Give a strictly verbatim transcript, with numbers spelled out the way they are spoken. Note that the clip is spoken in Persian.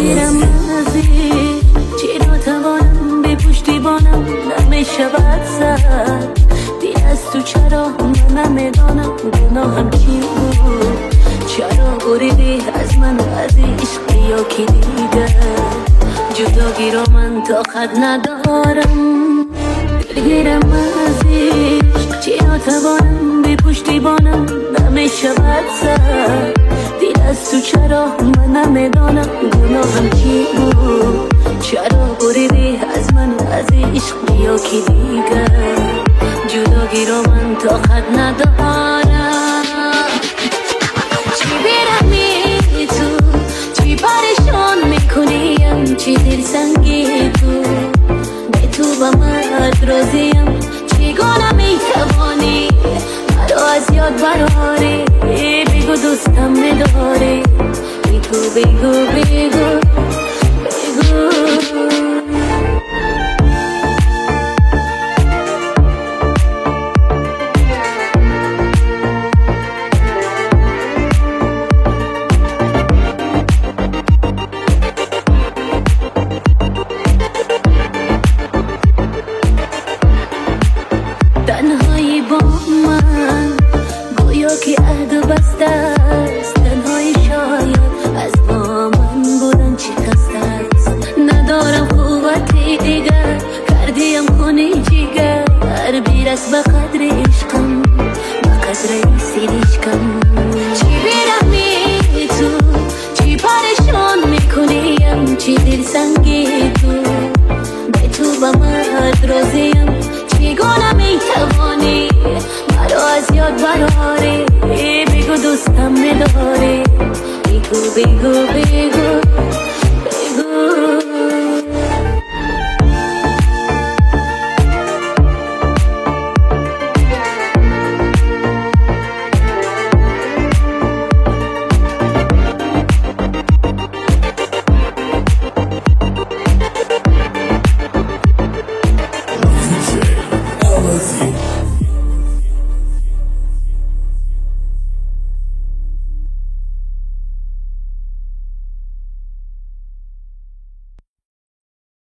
دلگیرم نزدیک چی ناتوانم به پشتیبانم نمیشود سر دیر از تو چرا من نمیدانم گناهم چی بود چرا بریدی از من از عشق یا کی دیگر جداگی را من طاقت ندارم دلگیرم عزیز چی ناتوانم به پشتیبانم نمیشود سر دیر از تو چرا من نمیدانم گناهم چی بود چرا بریدی از من از عشق یا کی دیگر جداگی را من طاقت ندارم چی بیرمی تو چی پریشان میکنیم چی دلسنگی تو به تو و من راضیم چگونه میتوانی مرا از یاد براری بگو دوستم نداری بگو بگو بگو بگو تنهایی با من گویا که عهد و بسته است تنهایی شاید از با من بودن چی خسته است ندارم قوتی دیگر کردیم کنی جیگر بیرس به قدر عشقم به قدر سیدیشکم چی بیرمی تو چی پریشان میکنیم چی دلسنگی تو به تو و من راضیم چگونه میتوانی مرا از یاد براری بگو دوستم نداری بگو بگو بگو